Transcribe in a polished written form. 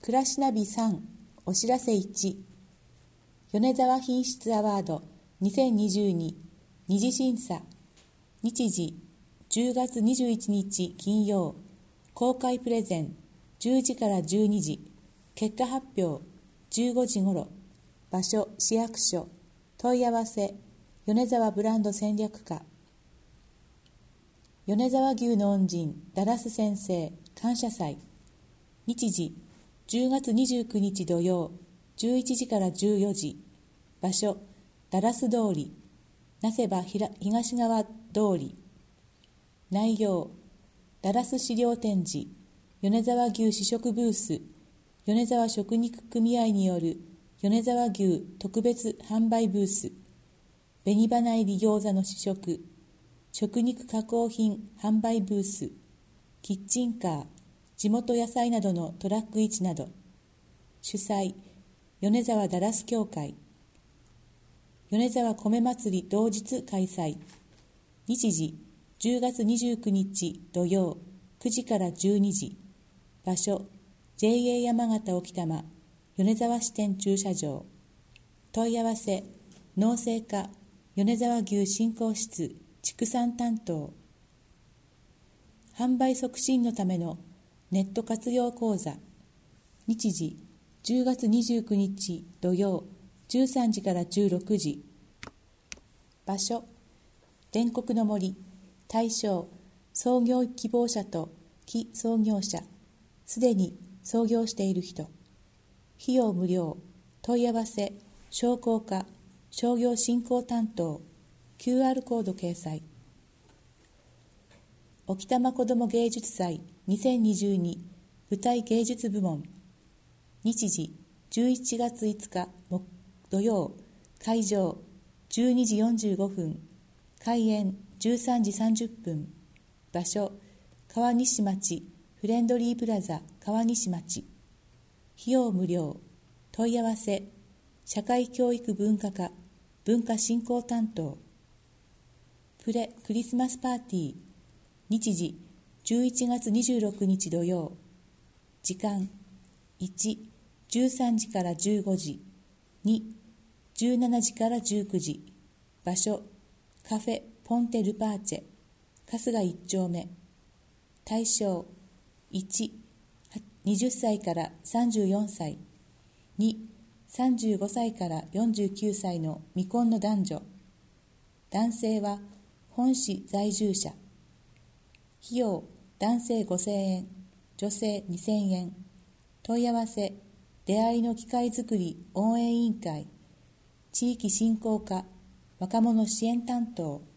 暮らしナビ3お知らせ1、米沢品質アワード2022二次審査、日時10月21日金曜、公開プレゼン10時から12時、結果発表15時ごろ、場所市役所、問い合わせ米沢ブランド戦略課。米沢牛の恩人ダラス先生感謝祭、日時10月29日土曜11時から14時、場所ダラス通り、なせば東側通り。内容ダラス資料展示、米沢牛試食ブース、米沢食肉組合による米沢牛特別販売ブース、紅花入り餃子の試食、食肉加工品販売ブース、キッチンカー、地元野菜などのトラック市など。主催米沢ダラス協会。米沢米祭り同日開催。日時10月29日土曜9時から12時、場所 JA 山形沖多摩米沢支店駐車場。問い合わせ農政課米沢牛振興室畜産担当。販売促進のためのネット活用講座。日時10月29日土曜13時から16時。場所煉獄の森。対象創業希望者と非創業者、すでに創業している人。費用無料。問い合わせ商工課商業振興担当。QR コード掲載。沖多摩子ども芸術祭2022舞台芸術部門。日時11月5日土曜、会場12時45分、開演13時30分、場所川西町フレンドリープラザ川西町。費用無料。問い合わせ社会教育文化課文化振興担当。プレクリスマスパーティー。日時11月26日土曜。時間1、13時から15時。2、17時から19時。場所カフェポンテルパーチェ春日1丁目。対象1、20歳から34歳。2、35歳から49歳の未婚の男女。男性は本市在住者。費用男性5000円、女性2000円。問い合わせ出会いの機会づくり応援委員会地域振興課若者支援担当。